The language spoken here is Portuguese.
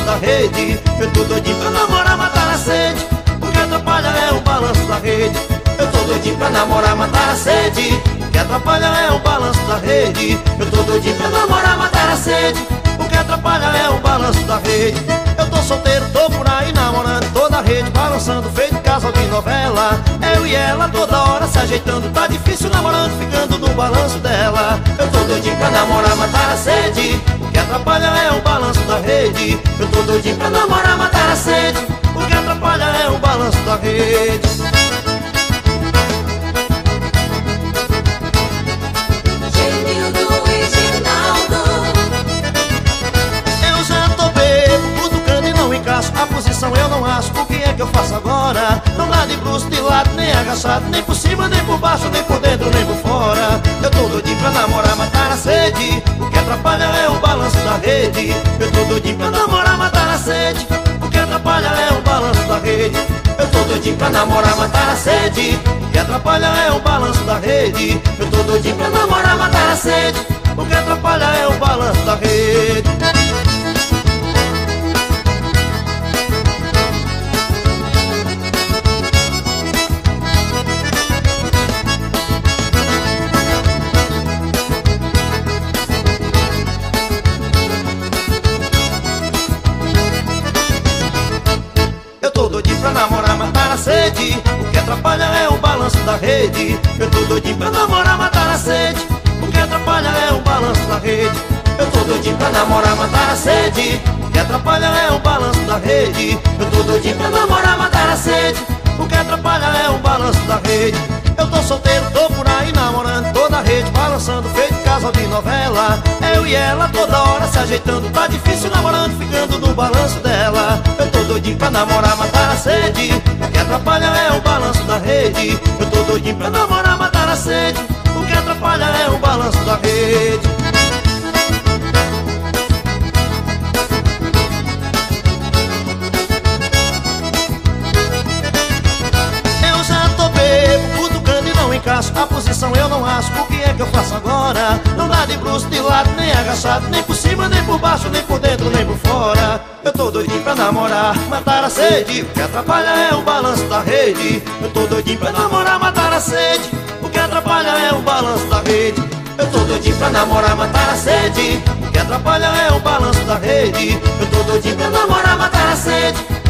da rede. Eu tô doidinho pra namorar, matar a sede. O que atrapalha é o balanço da rede. Eu tô doidinho pra namorar, matar a sede. O que atrapalha é o balanço da rede. Eu tô doidinho pra namorar, matar a sede. O que atrapalha é o balanço da rede. Eu tô solteiro, tô por aí namorando, toda a rede balançando, feito casal de novela. Eu e ela toda hora se ajeitando, tá difícil namorando, ficando no balanço dela. Eu tô doidinho pra namorar, matar a sede. O que atrapalha é o balanço da rede. Eu tô doidinho pra namorar, matar a sede. O que atrapalha é o balanço da rede. A posição eu não acho, o que é que eu faço agora? Não dá de bruxo, de lado, nem agachado, nem por cima, nem por baixo, nem por dentro, nem por fora. Eu tô doidinho pra namorar, matar a sede. O que atrapalha é o balanço da rede. Eu tô doidinho pra namorar, matar a sede. O que atrapalha é o balanço da rede. Eu tô doidinho pra namorar, matar a sede. O que atrapalha é o balanço da rede. Eu tô doidinho pra namorar, matar a sede. O que atrapalha é o balanço da rede. Eu tô doidinho pra namorar, matar a sede. O que atrapalha é o balanço da rede. Eu tô doidinho pra namorar, matar a sede. O que atrapalha é o balanço da rede. Eu tô doidinho pra namorar, matar a sede. O que atrapalha é o balanço da rede. Eu tô doidinho pra namorar, matar a sede. O que atrapalha é o balanço da rede. Eu tô solteiro, tô por aí namorando, toda a rede balançando, feito casal de novela. Eu e ela toda hora se ajeitando, tá difícil namorando, ficando no balanço dela. Eu tô doidinho pra namorar, matar a sede. O que atrapalha é o balanço da rede. Eu tô doidinho pra namorar, matar a sede. O que atrapalha é o balanço da rede. A posição eu não acho, o que é que eu faço agora? Não dá de bruxo, de lado, nem agachado, nem por cima, nem por baixo, nem por dentro, nem por fora. Eu tô doidinho pra namorar, matar a sede. O que atrapalha é o balanço da rede. Eu tô doidinho pra namorar, matar a sede. O que atrapalha é o balanço da rede. Eu tô doidinho pra namorar, matar a sede. O que atrapalha é o balanço da rede. Eu tô doidinho pra namorar, matar a sede.